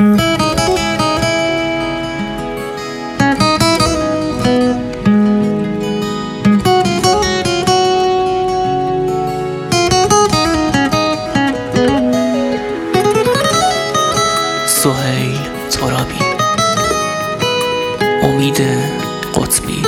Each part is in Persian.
سهیل ترابی، امید قطبی.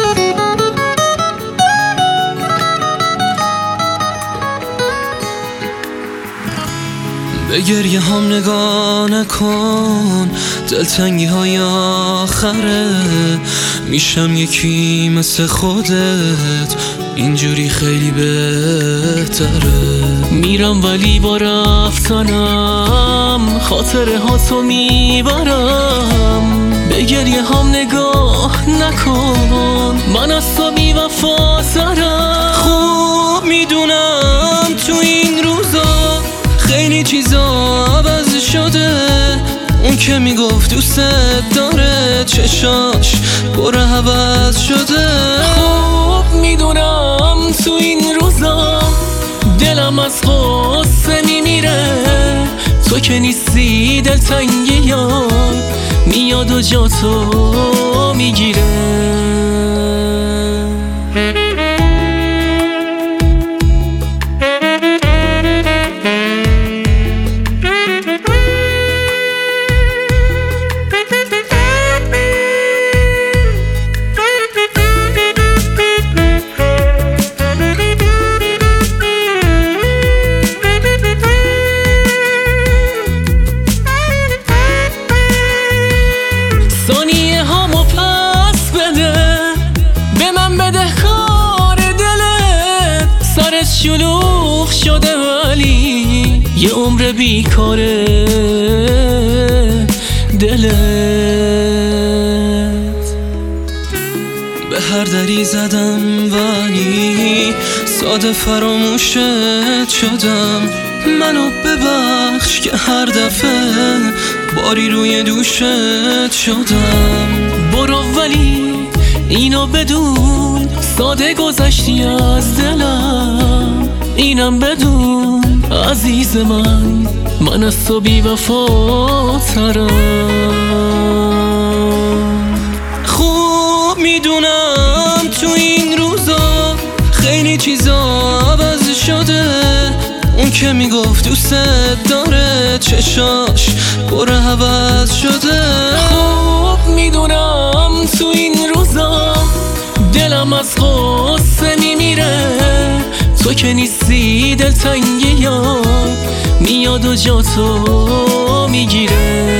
به گریه هم نگاه نکن، دلتنگی های آخره. میشم یکی مثل خودت، اینجوری خیلی بهتره. میرم ولی با رفتنم خاطره هاتو میبرم. به گریه هم نگاه نکن، من از تو بی وفاترم. خوب میدونم تو این روزا خیلی چیزا عوض شده. اون که میگفت دوست داره چشاش پر عوض شده. خوب میدونم تو این روزا دلم از غصه میمیره. تو که نیستی دلتنگی ها میاد و جاتو میگیره. ثانیه هامو پس بده، به من بده کار دلت. سرت شلوغ شده ولی یه عمر بیکاره دلت. به هر دری زدم ولی ساده فراموشت شدم. منو ببخش که هر دفعه باری روی دوشت شدم. برو ولی اینو بدون، ساده گذشتی از دلم. اینم بدون عزیز من از تو بی وفاترم. خوب میدونم تو این روزا خیلی چیزا عوض شده. اون که میگفت دوست داره چشاش پر عوض شده. خوب میدونم تو این روزا دلم از غصه میمیره. تو که نیستی دلتنگی ها میاد و جاتو میگیره.